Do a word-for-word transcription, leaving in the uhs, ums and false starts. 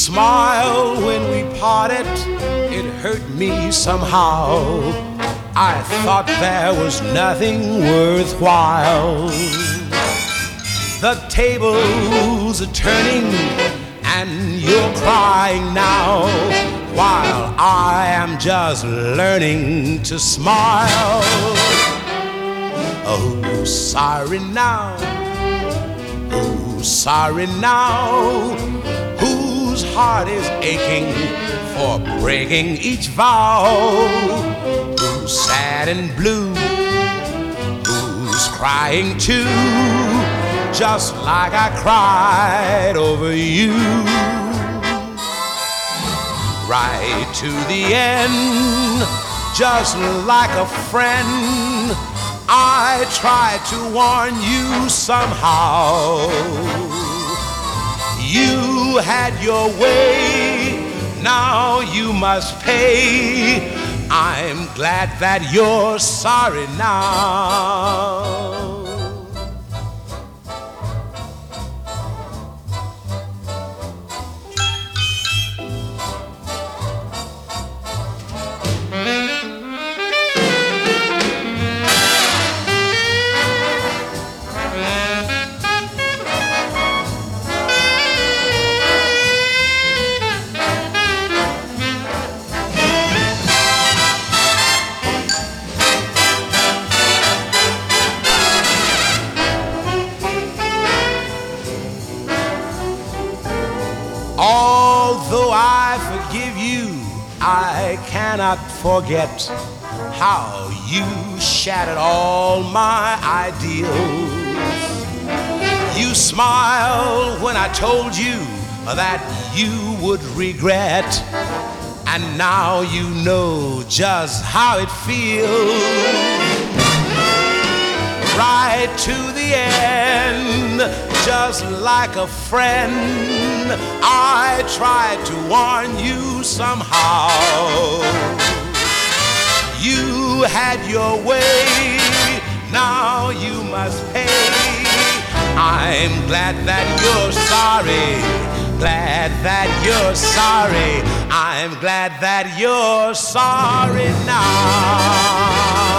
smile when we parted, it hurt me somehow. I thought there was nothing worthwhile. The tables are turning and you're crying now, while I am just learning to smile. Oh, sorry now, oh, sorry now, whose heart is aching for breaking each vow? Who's sad and blue, who's crying too, just like I cried over you. Right to the end, just like a friend, I tried to warn you somehow. You had your way, now you must pay. I'm glad that you're sorry now. Although I forgive you, I cannot forget how you shattered all my ideals. You smiled when I told you that you would regret, and now you know just how it feels. Right to the end, just like a friend, I tried to warn you somehow. You had your way, now you must pay. I'm glad that you're sorry, glad that you're sorry. I'm glad that you're sorry now.